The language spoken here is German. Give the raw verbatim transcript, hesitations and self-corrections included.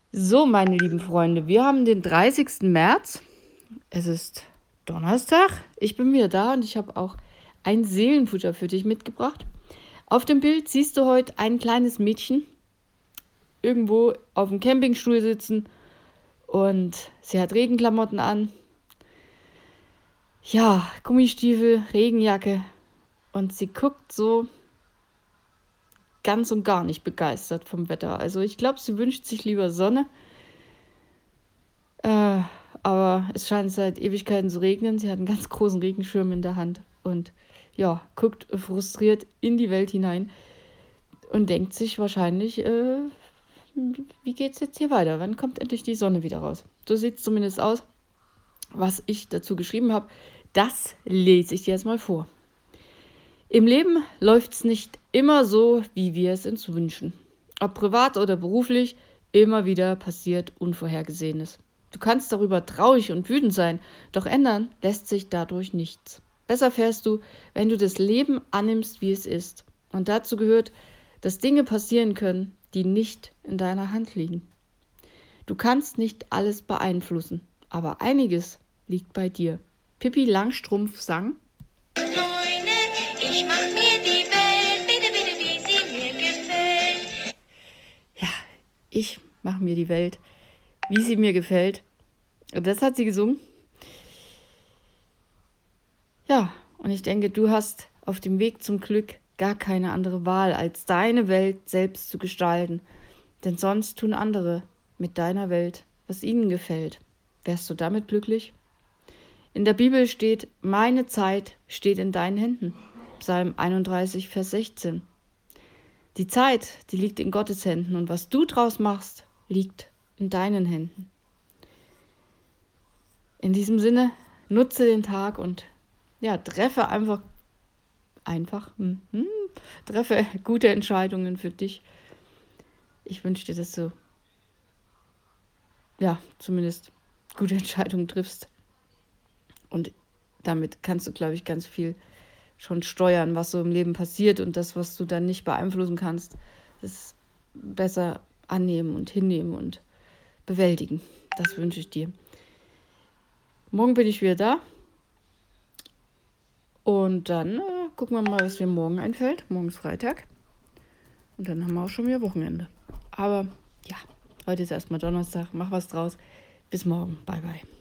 So, meine lieben Freunde, wir haben den dreißigsten März. Es ist Donnerstag. Ich bin wieder da und ich habe auch ein Seelenfutter für dich mitgebracht. Auf dem Bild siehst du heute ein kleines Mädchen irgendwo auf dem Campingstuhl sitzen und sie hat Regenklamotten an. Ja, Gummistiefel, Regenjacke und sie guckt so ganz und gar nicht begeistert vom Wetter. Also ich glaube, sie wünscht sich lieber Sonne. Äh, aber es scheint seit Ewigkeiten zu regnen. Sie hat einen ganz großen Regenschirm in der Hand und ja, guckt frustriert in die Welt hinein und denkt sich wahrscheinlich, äh, wie geht's jetzt hier weiter? Wann kommt endlich die Sonne wieder raus? So sieht es zumindest aus. Was ich dazu geschrieben habe, das lese ich dir jetzt mal vor. Im Leben läuft es nicht immer so, wie wir es uns wünschen. Ob privat oder beruflich, immer wieder passiert Unvorhergesehenes. Du kannst darüber traurig und wütend sein, doch ändern lässt sich dadurch nichts. Besser fährst du, wenn du das Leben annimmst, wie es ist. Und dazu gehört, dass Dinge passieren können, die nicht in deiner Hand liegen. Du kannst nicht alles beeinflussen, aber einiges liegt bei dir. Pippi Langstrumpf sang: Freunde, ich mach mir die Welt, bitte, bitte, wie sie mir gefällt. Ja, ich mache mir die Welt, wie sie mir gefällt. Und das hat sie gesungen. Ja, und ich denke, du hast auf dem Weg zum Glück gar keine andere Wahl, als deine Welt selbst zu gestalten. Denn sonst tun andere mit deiner Welt, was ihnen gefällt. Wärst du damit glücklich? In der Bibel steht, meine Zeit steht in deinen Händen. Psalm einunddreißig, Vers sechzehn. Die Zeit, die liegt in Gottes Händen und was du draus machst, liegt in deinen Händen. In diesem Sinne, nutze den Tag und ja, treffe einfach, einfach, hm, hm, treffe gute Entscheidungen für dich. Ich wünsche dir, dass du, ja, zumindest gute Entscheidungen triffst. Und damit kannst du, glaube ich, ganz viel schon steuern, was so im Leben passiert und das, was du dann nicht beeinflussen kannst, das besser annehmen und hinnehmen und bewältigen. Das wünsche ich dir. Morgen bin ich wieder da. Und dann äh, gucken wir mal, was mir morgen einfällt. Morgen ist Freitag. Und dann haben wir auch schon wieder Wochenende. Aber ja, heute ist erstmal Donnerstag. Mach was draus. Bis morgen. Bye, bye.